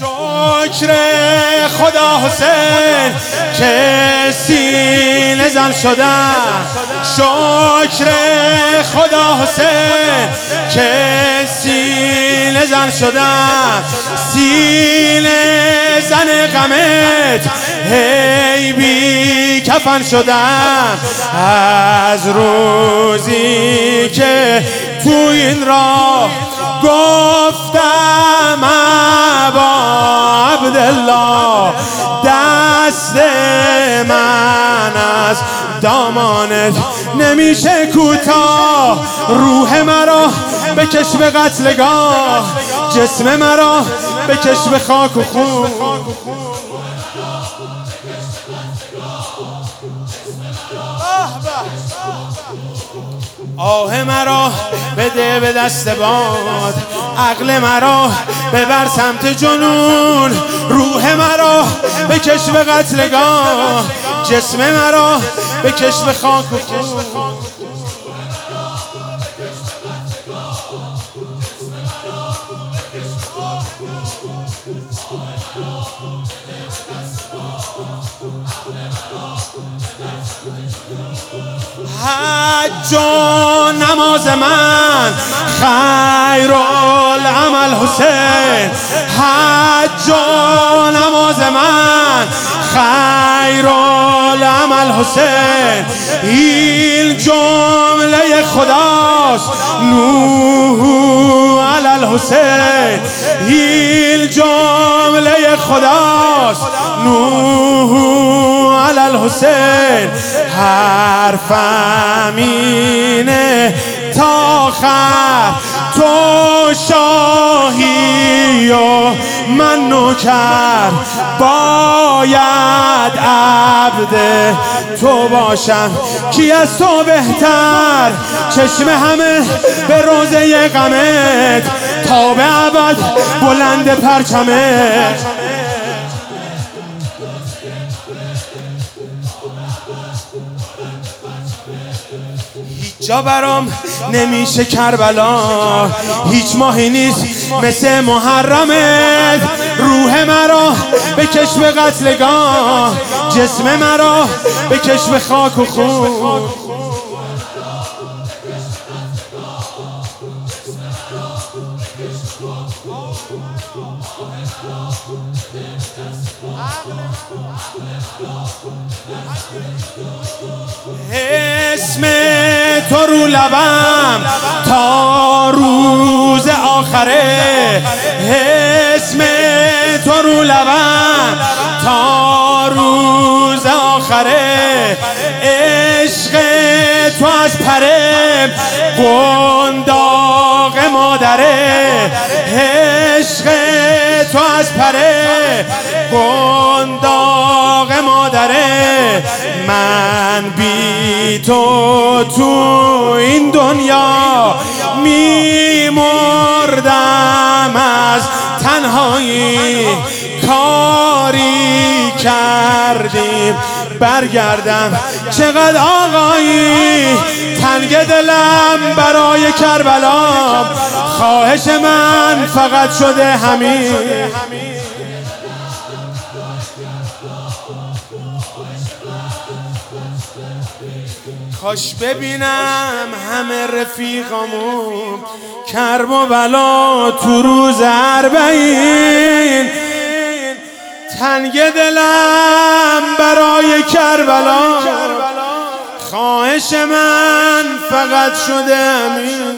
شکر خدا حسین که سینه زن شدن، شکر خدا حسین که سینه زن شدن، سینه زن غمت هی بی کفن شدن. از روزی که تو این راه گفتم ابا عبدالله، دست من از دامانت نمیشه کوتاه. روح مرا بکش به قتلگاه، جسم مرا بکش به خاک و خون. آه مرا بده به دست باد، عقل مرا ببر سمت جنون. روح مرا بکش به قتلگاه، جسم مرا بکش به خاک و خون. حج و نماز من خیرالعمل حسین، حج و نماز من خیرالعمل حسین. این جمله خداست نوح علی الحسین، این جمله خداست نوح علی الحسین. حرفم اینه تا آخر، تو شاهی و من نوکر، باید عبد تو باشم. کی از تو بهتر؟ چشم همه به روزه غمت، تا به ابد بلند پرچمت. هیچ جا برام نمیشه کربلا، هیچ ماهی نیست مثل محرمت. روح مرا بکش به قتلگاه، جسم مرا بکش به خاک و خون. اسم تو رو لبم تا روز آخره، اسم تو رو لبم تا روز آخره. عشق تو از پرم قنداق مادره، عشق تو از پرم قنداق مادره. من بی تو تو این دنیا میمردم از تنهایی. کاری کردیم برگردم چقدر آقایی. تنگ دلم برای کربلام، خواهش من فقط شده همین. کاش ببینم همه رفیقامون کرب و بلا تو روز 40. تنگ دلم برای کربلا، خواهش من فقط شده همین.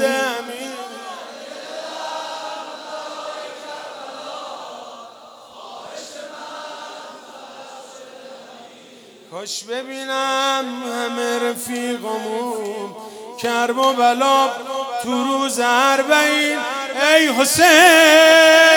کاش ببینم همه رفیقامون کرب و بلا تو روز 40. ای حسین